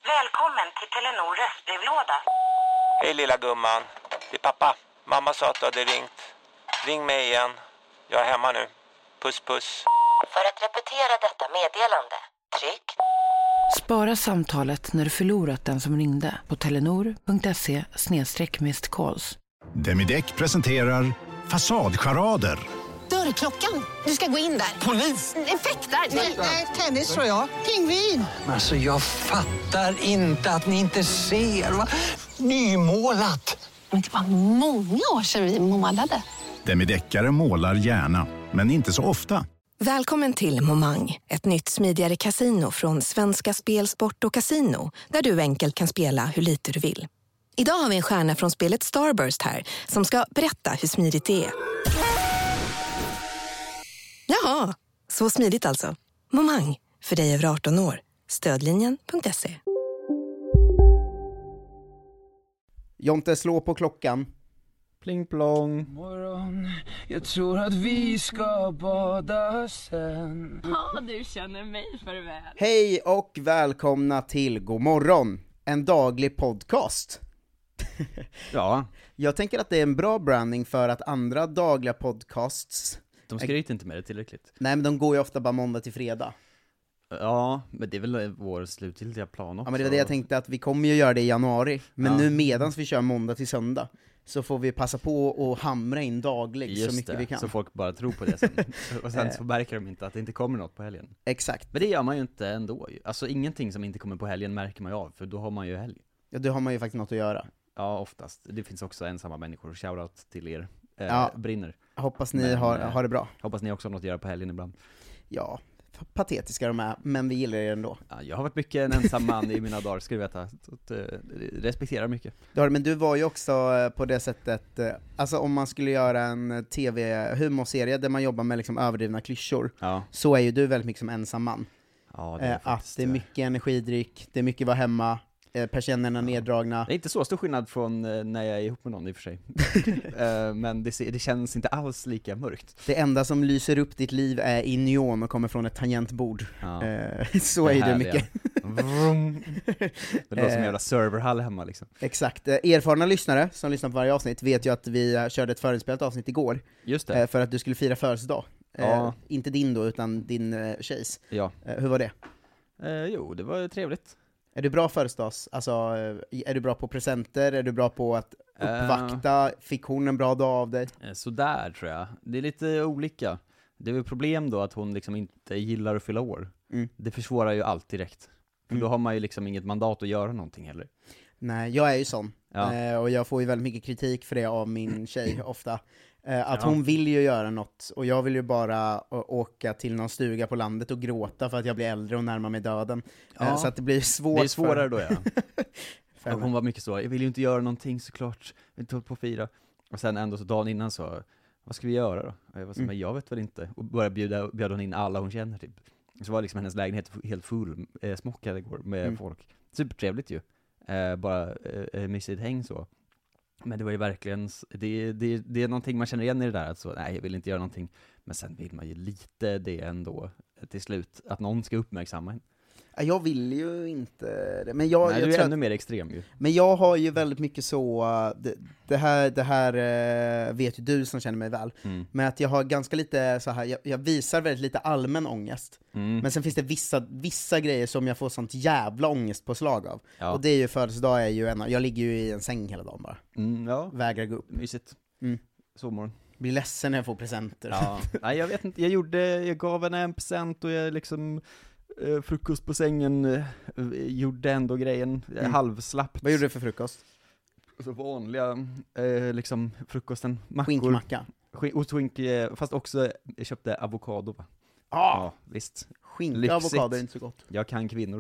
Välkommen till Telenor röstbrevlåda. Hej lilla gumman, det är pappa. Mamma sa att du hade ringt. Ring mig igen. Jag är hemma nu. Puss puss. För att repetera detta meddelande, tryck. Spara samtalet när du förlorat den som ringde på telenor.se/missed-calls. Demideck presenterar Fasadcharader. Dörrklockan. Du ska gå in där. Polis? Effektar? Nej, tennis tror jag. Pingvin. Alltså jag fattar inte att ni inte ser. Va? Nymålat. Men det var många år sedan vi målade. Demideckare målar gärna, men inte så ofta. Välkommen till Momang, ett nytt smidigare casino från Svenska Spel, Sport och Casino, där du enkelt kan spela hur lite du vill. Idag har vi en stjärna från spelet Starburst här, som ska berätta hur smidigt det är. Jaha, så smidigt alltså. Momang, för dig över 18 år. Stödlinjen.se. Jonte, slå på klockan. Pling plong. Morgon, jag tror att vi ska bada sen. Ja, du känner mig för väl. Hej och välkomna till God morgon, en daglig podcast. Ja. Jag tänker att det är en bra branding för att andra dagliga podcasts... De skryter inte med det tillräckligt. Nej, men de går ju ofta bara måndag till fredag. Ja, men det är väl vår slutgiltiga plan också. Ja, men det var det jag tänkte, att vi kommer ju göra det i januari. Men nu medans vi kör måndag till söndag, så får vi passa på att hamra in daglig just så mycket det, vi kan. Så folk bara tror på det sen. Och sen så märker de inte att det inte kommer något på helgen. Exakt. Men det gör man ju inte ändå. Alltså ingenting som inte kommer på helgen märker man ju av, för då har man ju helg. Ja, då har man ju faktiskt något att göra. Ja, oftast. Det finns också ensamma människor. Shoutout till er. Brinner. Hoppas ni har det bra. Hoppas ni också har något att göra på helgen ibland. Ja, patetiska de är, men vi gillar er ändå. Ja, jag har varit mycket en ensam man i mina dagar, ska du veta. Respekterar mycket. Men du var ju också på det sättet, alltså om man skulle göra en tv-humorserie där man jobbar med liksom överdrivna klyschor, så är ju du väldigt mycket som ensam man. Ja, det är att det är mycket energidryck, det är mycket vara hemma, persiennerna neddragna. Det är inte så stor skillnad från när jag är ihop med någon i och för sig. Men det känns inte alls lika mörkt. Det enda som lyser upp ditt liv är i neon och kommer från ett tangentbord. Ja. Så är det mycket. Det låter som en jävla serverhall hemma liksom. Exakt. Erfarna lyssnare som lyssnar på varje avsnitt vet ju att vi körde ett förinspelat avsnitt igår. Just det. För att du skulle fira födelsedag. Ja. Inte din då, utan din tjejs. Ja. Hur var det? Jo, det var trevligt. Är du bra födelsedags? Alltså, är du bra på presenter? Är du bra på att uppvakta? Fick hon en bra dag av dig? Så där tror jag. Det är lite olika. Det är väl problem då att hon liksom inte gillar att fylla år. Det försvårar ju allt direkt. För då har man ju liksom inget mandat att göra någonting heller. Nej, jag är ju sån. Ja. Och jag får ju väldigt mycket kritik för det av min tjej ofta. Att hon vill ju göra något, och jag vill ju bara åka till någon stuga på landet och gråta för att jag blir äldre och närmar mig döden. Så att det blir svårt. Det är svårare då, ja. Hon var mycket så, jag vill ju inte göra någonting såklart, jag vill inte hålla på och fira. Och sen ändå så dagen innan så, vad ska vi göra då? Och jag var så, men jag vet väl inte. Och började bjöd hon in alla hon känner typ. Så var liksom hennes lägenhet helt full, smockad igår med folk. Supertrevligt ju. Bara mysigt häng så. Men det var ju verkligen, det är någonting man känner igen i det där, att så, nej jag vill inte göra någonting. Men sen vill man ju lite det ändå till slut, att någon ska uppmärksamma en. Jag vill ju inte det, men nej, jag du är tror ännu mer extrem ju. Men jag har ju väldigt mycket så, det här vet ju du som känner mig väl, men att jag har ganska lite så här, jag visar väldigt lite allmän ångest, men sen finns det vissa grejer som jag får sånt jävla ångest på slag av, och det är ju födelsedag är ju jag ligger ju i en säng hela dagen bara, vägrar gå upp. Mysigt. Sovmorgon. Blir ledsen när jag får presenter. Ja. Nej, jag vet inte, jag gav henne en present och jag liksom frukost på sängen, gjorde ändå grejen halvslappt. Vad gjorde du för frukost? Så vanliga liksom frukosten, mackor. Skinkmacka. Fast också jag köpte avokado, va? Ja, visst. Skinka avokado är inte så gott. Jag kan kvinnor.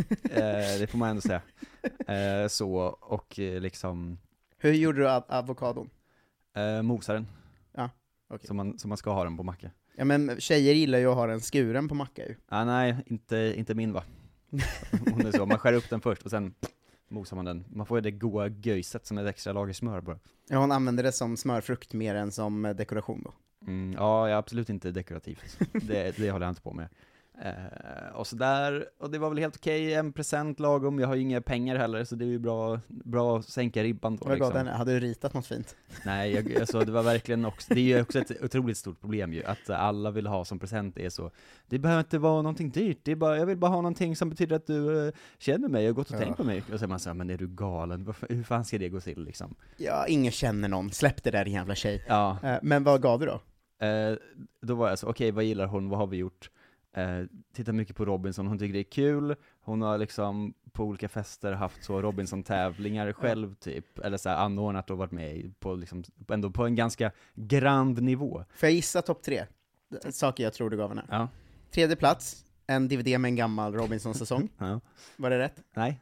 Det får man ändå säga. Så, och liksom... Hur gjorde du avokadon? Mosaren. Ja, okej. Som man ska ha den på macka. Ja, men tjejer gillar ju att ha den skuren på macka ju. Nej, inte min, va? Hon är så, man skär upp den först och sen mosar man den. Man får ju det goda göjset som ett extra lager smör bara. Ja, hon använder det som smörfrukt mer än som dekoration då. Ja, absolut inte dekorativt. Det håller jag inte på med. Och så där, och det var väl helt okej, 1% lagom, jag har ju inga pengar heller, så det är ju bra att sänka ribban då. Liksom. Hade du ritat något fint? Nej, alltså, det var verkligen också, det är ju också ett otroligt stort problem ju, att alla vill ha som present är så, det behöver inte vara någonting dyrt, det är bara, jag vill bara ha någonting som betyder att du känner mig och gått och tänkt på mig. Och så säger man så här, men är du galen? Hur fan ska det gå till liksom? Ja, ingen känner någon, släpp det där jävla tjej. Ja. Men vad gav du då? Då var jag så, okej, vad gillar hon, vad har vi gjort? Tittar mycket på Robinson, hon tycker det är kul. Hon har liksom på olika fester haft så Robinson-tävlingar själv typ, eller så här anordnat och varit med på liksom, ändå på en ganska grand nivå. Får jag gissa topp 3? Saker jag tror du gav henne. Ja. 3:e plats, en DVD med en gammal Robinson-säsong. Ja. Var det rätt? Nej.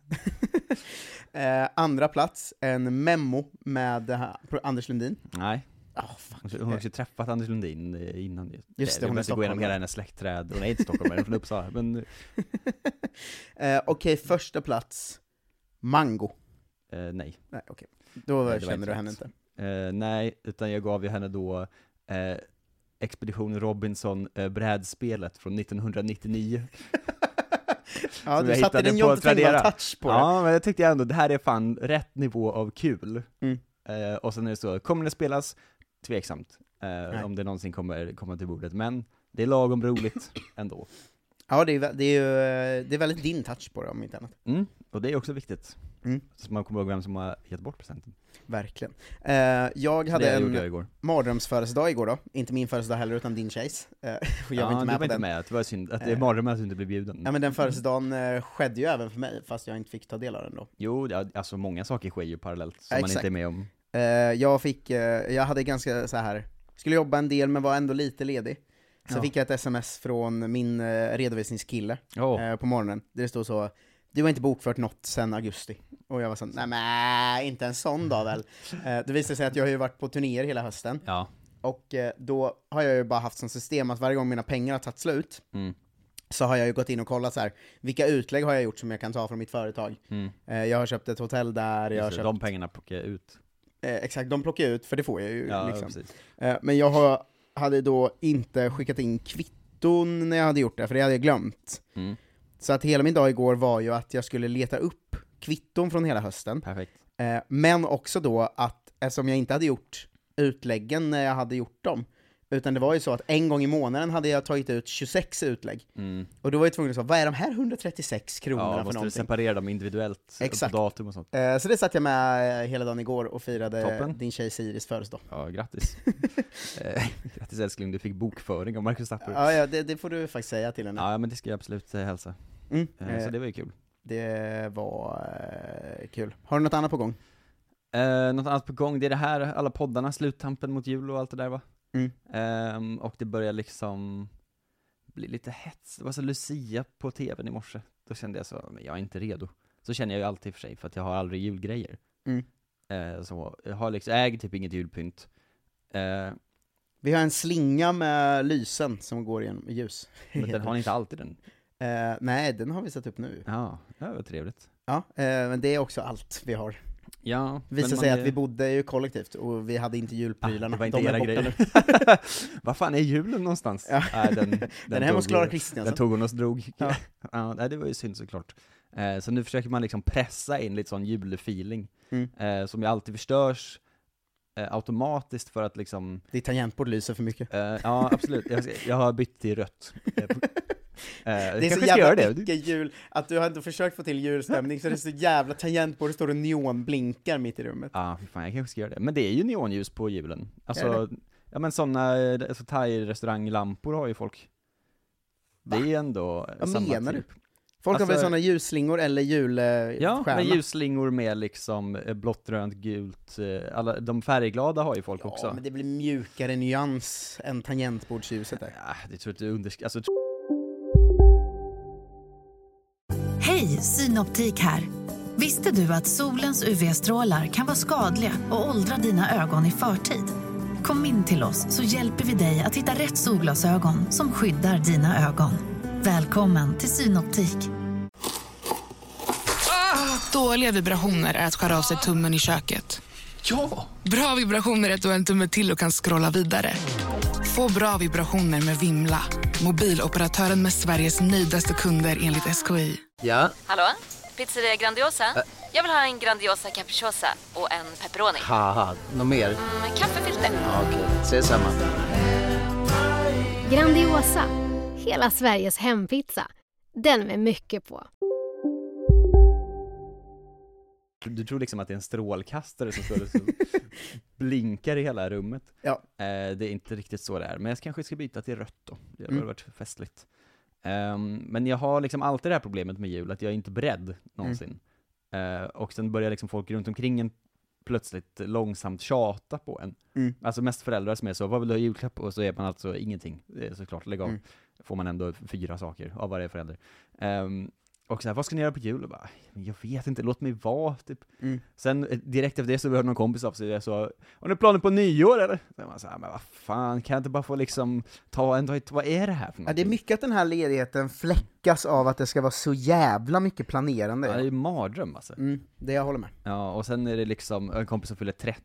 2:a plats, en memo med Anders Lundin. Nej. Hon har också träffat Anders Lundin innan. Just det, hon måste gå igenom hela hennes släktträd. Hon är inte Stockholm, men från Uppsala. Men... Okej, 1:a plats, Mango. Nej. Nej, okej. Då känner du henne inte. Nej, utan jag gav ju henne då Expedition Robinson brädspelet från 1999. Ja, du satte din Jonte Tengvall-touch på det. Ja, men jag tyckte ändå, det här är fan rätt nivå av kul. Och sen är det så, kommer det spelas? Tveksamt. Om det någonsin kommer komma till bordet. Men det är lagom roligt ändå. Ja, det är väldigt din touch på det, om inte annat. Och det är också viktigt. Så man kommer ihåg vem som har gett bort presenten. Verkligen. Jag hade en mardrömsfödelsedag igår då. Inte min födelsedag heller, utan din tjejs. Jag var inte med på den. Det var synd att det är mardröm att du inte blev bjuden. Ja, men den födelsedagen skedde ju även för mig, fast jag inte fick ta del av den då. Jo, alltså många saker sker ju parallellt som man inte är med om. Jag hade ganska så här, skulle jobba en del men var ändå lite ledig. Så fick jag ett sms från min redovisningskille på morgonen. Där det stod så, du har inte bokfört något sedan augusti. Och jag var så, nej, inte en sån dag väl. Det visade sig att jag har ju varit på turnéer hela hösten. Ja. Och då har jag ju bara haft som system att varje gång mina pengar har tagit slut så har jag ju gått in och kollat så här, vilka utlägg har jag gjort som jag kan ta från mitt företag. Jag har köpt ett hotell där. De pengarna plockar jag ut. Exakt, de plockar ut, för det får jag ju liksom. Men jag hade då inte skickat in kvitton när jag hade gjort det, för det hade jag glömt. Så att hela min dag igår var ju att jag skulle leta upp kvitton från hela hösten. Perfekt. Men också då att, eftersom jag inte hade gjort utläggen när jag hade gjort dem, utan det var ju så att en gång i månaden hade jag tagit ut 26 utlägg. Och då var jag tvungen att säga, vad är de här 136 kronorna för någonting? Ja, måste du separera dem individuellt på datum och sånt. Så det satt jag med hela dagen igår och firade din tjej Siris födelsedag. Ja, grattis. Grattis älskling, du fick bokföring av Marcus Tapper. Ja, det får du faktiskt säga till henne. Ja, men det ska jag absolut hälsa. Så det var ju kul. Det var kul. Har du något annat på gång? Något annat på gång, det är det här, alla poddarna, sluttampen mot jul och allt det där va? Och det börjar liksom bli lite hets. Det var så Lucia på tvn i morse. Då kände jag så, men jag är inte redo. Så känner jag ju alltid för sig, för att jag har aldrig julgrejer. Så jag har liksom, äger typ inget julpynt. Vi har en slinga med lysen som går igenom ljus. Men den har ni inte alltid den? Nej, den har vi satt upp nu. Ja, det var trevligt. Ja, men det är också allt vi har. Ja, visade sig att vi bodde ju kollektivt och vi hade inte julprylarna. Det var inte era grejer. Vad fan är julen någonstans? Ja. Den är hemma hos Clara Kristiansson. Den tog hon och drog. Ja, det var ju synd såklart. Så nu försöker man liksom pressa in lite sån julfeeling som ju alltid förstörs automatiskt för att liksom... Ditt tangentbord lyser för mycket. Ja, absolut. Jag har bytt till rött. Det är så jävla mycket jul, att du har inte försökt få till julstämning, så det är så jävla tangentbord, det står och neonblinkar mitt i rummet. Ja, fan, jag kanske ska göra det. Men det är ju neonljus på julen. Alltså, ja men sådana alltså, thai-restauranglampor har ju folk. Det är ändå samma typ. Folk har väl sådana ljusslingor eller julstjärna? Ja, men ljusslingor med liksom blått, grönt, gult. Alla, de färgglada har ju folk också. Ja, men det blir mjukare nyans än tangentbordsljuset där. Ja, det tror jag inte alltså... Hej, Synoptik här. Visste du att solens UV-strålar kan vara skadliga och åldra dina ögon i förtid? Kom in till oss så hjälper vi dig att hitta rätt solglasögon som skyddar dina ögon. Välkommen till Synoptik. Dåliga vibrationer är att skära av sig tummen i köket. Ja! Bra vibrationer är att du har en tumme till och kan scrolla vidare. Få bra vibrationer med Vimla. Mobiloperatören med Sveriges nöjdaste kunder enligt SKI. Ja? Hallå? Pizzeria Grandiosa? Jag vill ha en Grandiosa capriciosa och en pepperoni. Haha, något mer? Kaffefilter. Ja, okej, ses samma. Grandiosa, hela Sveriges hempizza. Den med mycket på. Du tror liksom att det är en strålkastare som står och så blinkar i hela rummet. Ja. Det är inte riktigt så det är. Men jag kanske ska byta till rött då. Det har varit festligt. Men jag har liksom alltid det här problemet med jul, att jag är inte beredd någonsin. Och sen börjar liksom folk runt omkring en plötsligt långsamt tjata på en. Alltså mest föräldrar som är så, vad vill du ha julklapp? Och så är man alltså ingenting. Det är såklart, lägg av. Får man ändå 4 saker av varje förälder. Och så här, vad ska ni göra på jul? Och bara, jag vet inte, låt mig vara typ. Sen direkt efter det så hörde någon kompis av sig och så, har ni planer på nyår eller? Så man så här, men vad fan, kan jag inte bara få liksom ta en dag, vad är det här för något? Ja, det är mycket att den här ledigheten fläckas av att det ska vara så jävla mycket planerande. Ja, det är ju mardröm alltså. Det jag håller med. Ja, och sen är det liksom en kompis som fyller 30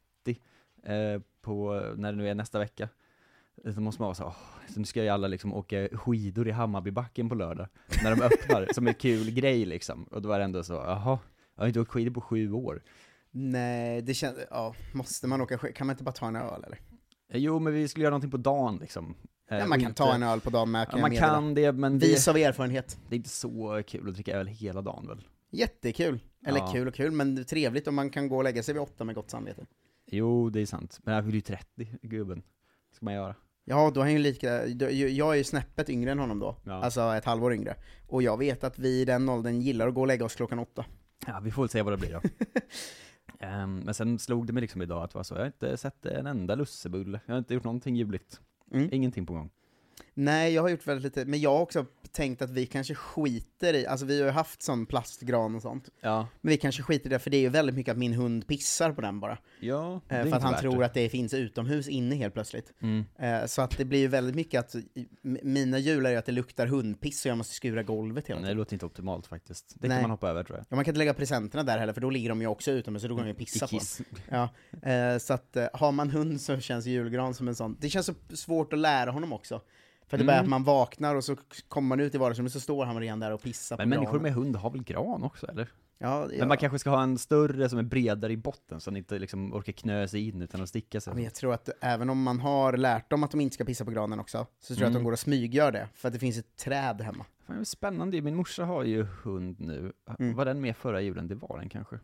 på, när det nu är nästa vecka. Så måste man vara så, så nu ska ju alla liksom åka skidor i Hammarbybacken på lördag när de öppnar, som en kul grej liksom. Och då var det ändå så, jaha, jag har inte åkt skidor på 7 år. Nej, det känns, måste man åka skidor? Kan man inte bara ta en öl eller? Jo, men vi skulle göra någonting på dagen liksom. Ja, man kan ta en öl på dagen med. Ja, man kan det, men vis av erfarenhet. Det är inte så kul att dricka öl hela dagen väl? Jättekul, eller kul, men trevligt om man kan gå och lägga sig vid 8 med gott samvete. Jo, det är sant, men jag vill ju 30, gubben. Ska man göra? Ja, då är han ju lika, jag är ju snäppet yngre än honom då, alltså ett halvår yngre. Och jag vet att vi i den åldern gillar att gå och lägga oss klockan 8. Ja, vi får väl se vad det blir då. Men sen slog det mig liksom idag att jag har inte sett en enda lussebulle. Jag har inte gjort någonting juligt. Ingenting på gång. Nej, jag har gjort väldigt lite, men jag har också tänkt att vi kanske skiter i, alltså vi har ju haft sån plastgran och sånt. Ja. Men vi kanske skiter i det, för det är ju väldigt mycket att min hund pissar på den bara. Ja, för att han tror att det finns utomhus inne helt plötsligt. Så att det blir ju väldigt mycket att mina jular är att det luktar hundpiss och jag måste skura golvet hela tiden. Nej, det låter inte optimalt faktiskt. Det kan man hoppa över tror jag. Ja, man kan inte lägga presenterna där heller, för då ligger de ju också utomhus så då går de ju pissa på dem. Ja, så att har man hund så känns julgran som en sån. Det känns så svårt att lära honom också. För det börjar att man vaknar och så kommer man ut i vardagsrummet så står han redan där och pissar på granen. Men människor granen. med hund har väl gran också, eller? Ja. Men man kanske ska ha en större som är bredare i botten så att inte liksom orkar knö sig in utan att sticka sig. Men jag tror att även om man har lärt dem att de inte ska pissa på granen också, så tror jag att de går och smyggör det, för att det finns ett träd hemma. Fan, det är spännande, min morsa har ju hund nu. Var den med förra julen? Det var den kanske.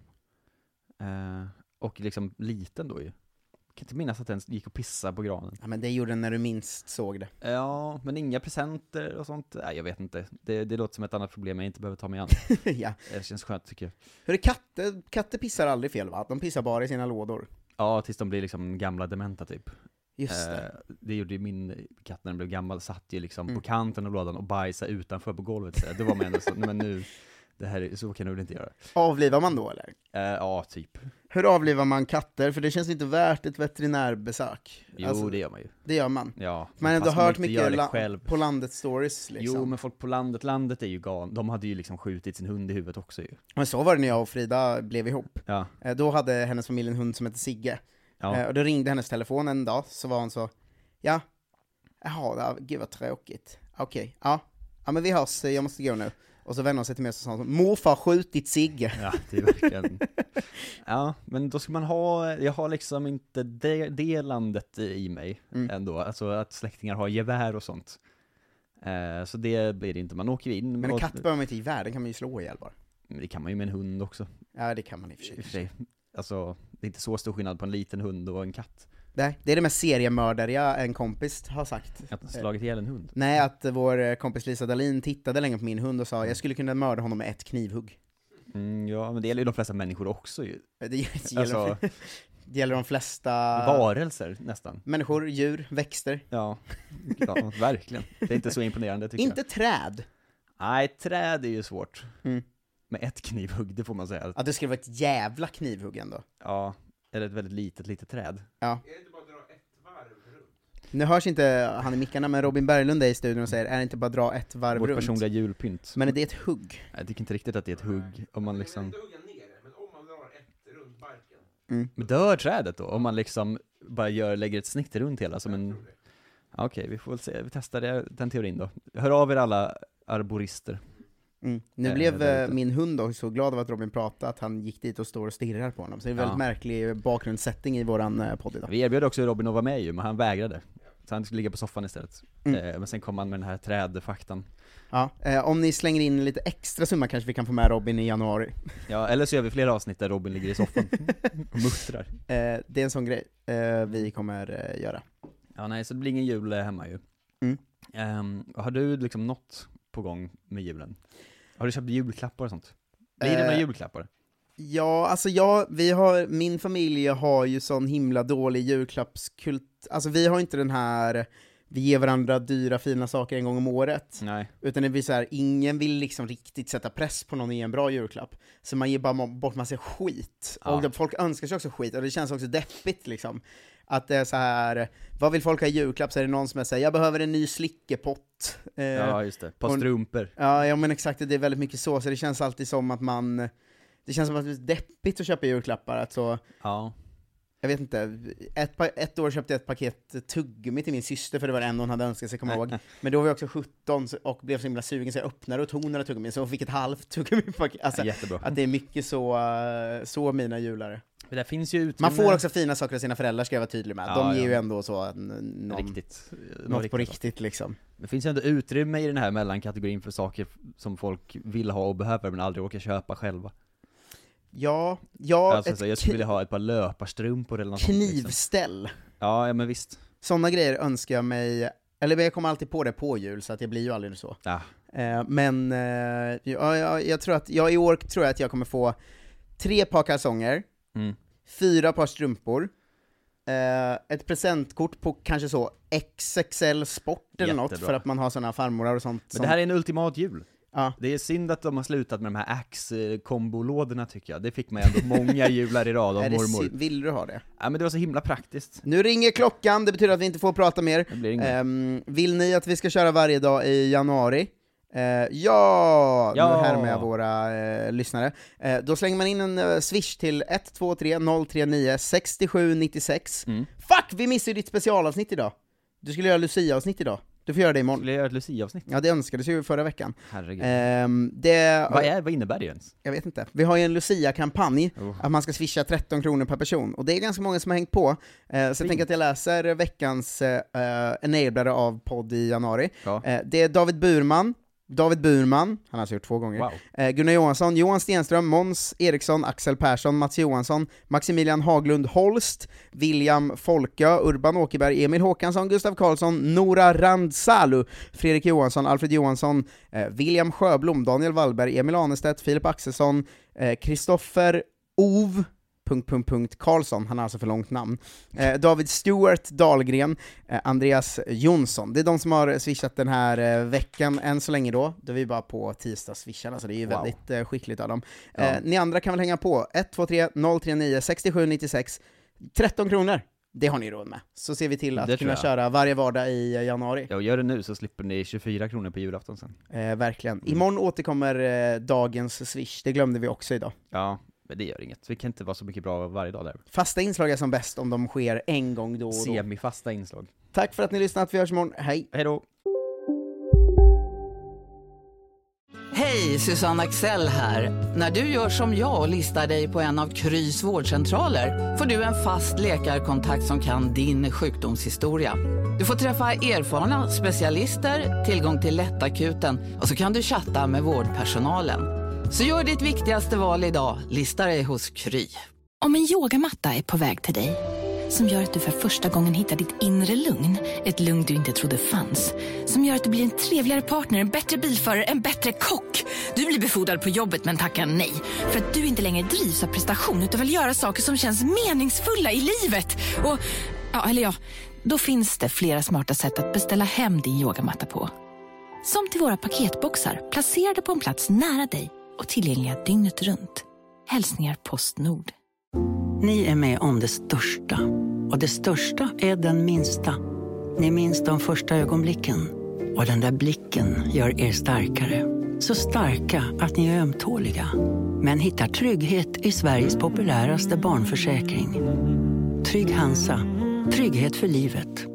Och liksom liten då ju. Jag kan inte minnas att den gick och pissade på granen. Ja, men det gjorde den när du minst såg det. Ja, men inga presenter och sånt. Nej, jag vet inte. Det låter som ett annat problem jag inte behöver ta mig an. Ja. Det känns skönt tycker jag. Hur är katter pissar aldrig fel va? De pissar bara i sina lådor. Ja, tills de blir liksom gamla dementa typ. Just det. Det gjorde ju min katt när den blev gammal. Satt ju liksom på kanten av lådan och bajsade utanför på golvet. Så det var man ändå så, men nu... Det här, så kan du väl inte göra. Avlivar man då eller? Ja, typ. Hur avlivar man katter? För det känns inte värt ett veterinärbesök. Jo, alltså, det gör man ju. Det gör man. Ja. Man har ändå hört mycket på landet stories liksom. Jo, men folk på landet är ju de hade ju liksom skjutit sin hund i huvudet också ju. Men så var det när jag och Frida blev ihop. Ja. Då hade hennes familj en hund som hette Sigge. Och då ringde hennes telefon en dag, så var hon så, jaha, gud vad tråkigt. Okej, ja men vi hörs, jag måste gå nu. Och så vände hon sig till mig och sa morfar skjutit Sigge. Ja, det är verkligen. Ja, men då ska man ha, jag har liksom inte det landet i mig ändå. Alltså att släktingar har gevär och sånt. Så det blir det inte, man åker in. Men en katt behöver man inte gevär, den kan man ju slå ihjäl bara. Det kan man ju med en hund också. Ja, det kan man i och för sig. Alltså, det är inte så stor skillnad på en liten hund och en katt. Nej, det är det mest seriemördariga en kompis har sagt. Att slagit ihjäl en hund? Nej, att vår kompis Lisa Dahlin tittade länge på min hund och sa jag skulle kunna mörda honom med ett knivhugg. Ja, men det gäller ju de flesta människor också ju. Det gäller de flesta... Varelser nästan. Människor, djur, växter. Ja, verkligen. Det är inte så imponerande tycker jag. Inte träd. Nej, träd är ju svårt. Med ett knivhugg, det får man säga. Ja, det skulle vara ett jävla knivhugg ändå. Ja, eller ett väldigt litet träd. Ja. Är det inte bara dra ett varv runt? Nu hörs inte han i mickarna, men Robin Berglund är i studion och säger, är det inte bara dra ett varv runt? Vårt personliga julpynt. Men är det ett hugg? Jag tycker inte riktigt att det är ett hugg. Om man liksom... inte hugga ner det, men om man drar ett runt barken. Men dör trädet då? Om man liksom bara lägger ett snitt runt hela som en... Okej, vi får väl se. Vi testar den teorin då. Hör av er alla arborister. Nu blev min hund då så glad av att Robin pratade att han gick dit och står och stirrar på honom. Så det är en väldigt märklig bakgrundssättning i våran podd idag. Vi erbjöd också Robin att vara med ju, men han vägrade. Så han skulle ligga på soffan istället. Men sen kom han med den här trädfaktan. Ja, om ni slänger in lite extra summa kanske vi kan få med Robin i januari. Ja, eller så gör vi flera avsnitt där Robin ligger i soffan och muttrar. Det är en sån grej vi kommer göra. Ja, nej, så det blir ingen jul hemma ju. Har du liksom något på gång med julen? Har du köpt julklappar och sånt? Blir det några julklappar? Ja, alltså min familj har ju sån himla dålig julklappskult. Alltså vi har inte den här, vi ger varandra dyra fina saker en gång om året. Nej. Utan det blir så här, ingen vill liksom riktigt sätta press på någon i en bra julklapp. Så man ger bara bort massa skit. Ja. Och folk önskar sig också skit, och det känns också deppigt liksom. Att det är så här, vad vill folk ha i julklapp? Så är det någon som säger, jag behöver en ny slickepott. Ja, just det. På strumpor. Ja, men exakt, det är väldigt mycket så det känns alltid som att det känns som att det är deppigt att köpa julklappar. Alltså, ja. Jag vet inte, ett år köpte jag ett paket tuggummi till min syster, för det var det enda hon hade önskat sig, komma ihåg. Men då var jag också 17 och blev så himla sugen, så jag öppnade och tog några tuggummi, så hon fick ett halvt tuggummi-paket. Alltså, jättebra. Att det är mycket så mina julare. Det där finns ju man får också fina saker av sina föräldrar, ska jag vara tydlig med. De ger ju ändå så något på riktigt liksom. Det finns ju ändå utrymme i den här mellankategorin för saker som folk vill ha och behöver men aldrig åker köpa själva. Ja, alltså, jag skulle vilja ha ett par löparstrumpor eller något knivställ. Liksom. Ja, men visst. Sådana grejer önskar jag mig, eller jag kommer alltid på det på jul, så att jag blir ju aldrig så. Ja. Men jag tror att i år tror jag att jag kommer få 3 par kalsonger, 4 par strumpor, ett presentkort på kanske så XXL Sport eller något, för att man har sådana farmorar och sånt. Men det här är en ultimat jul. Ja. Det är synd att de har slutat med de här Axe-kombolådorna, tycker jag. Det fick man ändå många jular i rad av mormor. Vill du ha det? Ja, men det var så himla praktiskt. Nu ringer klockan, det betyder att vi inte får prata mer. Det blir inget. Vill ni att vi ska köra varje dag i januari? Ja! Nu härmar jag våra lyssnare. Då slänger man in en swish till 123 039 67 96. Fuck, vi missade ju ditt specialavsnitt idag. Du skulle göra Lucia-avsnitt idag. Du får göra det imorgon. Skulle jag göra ett Lucia-avsnitt? Ja, det önskades ju förra veckan. Herregud. Vad innebär det ens? Jag vet inte. Vi har ju en Lucia-kampanj, att man ska swisha 13 kronor per person. Och det är ganska många som har hängt på. Så jag tänker att jag läser veckans enablare av podd i januari. Ja. Det är David Burman, han har alltså gjort 2 gånger. Wow. Gunnar Johansson, Johan Stenström, Måns Eriksson, Axel Persson, Mats Johansson, Maximilian Haglund Holst, William Folkö, Urban Åkerberg, Emil Håkansson, Gustav Karlsson, Nora Randsalu, Fredrik Johansson, Alfred Johansson, William Sjöblom, Daniel Wallberg, Emil Anestedt, Filip Axelsson, Kristoffer Ov Karlsson, han har alltså för långt namn, David Stewart Dahlgren, Andreas Jonsson. Det är de som har swishat den här veckan än så länge då. Det är vi bara på tisdag swishar, så det är ju väldigt skickligt av dem. Ni andra kan väl hänga på 123 039 67 96. 13 kronor. Det har ni råd med. Så ser vi till att kunna köra varje vardag i januari. Ja, och gör det nu så slipper ni 24 kronor på julafton sen. Verkligen. Imorgon återkommer dagens swish. Det glömde vi också idag. Ja, men det gör inget. Vi kan inte vara så mycket bra varje dag där. Fasta inslag är som bäst om de sker en gång då och då. Semifasta inslag. Tack för att ni lyssnat. Vi hörs imorgon. Hej. Hej då. Hej, Susanne Axel här. När du gör som jag och listar dig på en av Krys vårdcentraler får du en fast läkarkontakt som kan din sjukdomshistoria. Du får träffa erfarna specialister, tillgång till lättakuten och så kan du chatta med vårdpersonalen. Så gör ditt viktigaste val idag, lista dig hos Kry. Om en yogamatta är på väg till dig, som gör att du för första gången hittar ditt inre lugn, ett lugn du inte trodde fanns, som gör att du blir en trevligare partner, en bättre bilförare, en bättre kock. Du blir befordrad på jobbet men tackar nej, för att du inte längre drivs av prestation utan vill göra saker som känns meningsfulla i livet. Och, då finns det flera smarta sätt att beställa hem din yogamatta på. Som till våra paketboxar, placerade på en plats nära dig och tillgängliga dygnet runt. Hälsningar Postnord. Ni är med om det största. Och det största är den minsta. Ni minns de första ögonblicken. Och den där blicken gör er starkare. Så starka att ni är ömtåliga. Men hittar trygghet i Sveriges populäraste barnförsäkring. Trygg Hansa. Trygghet för livet.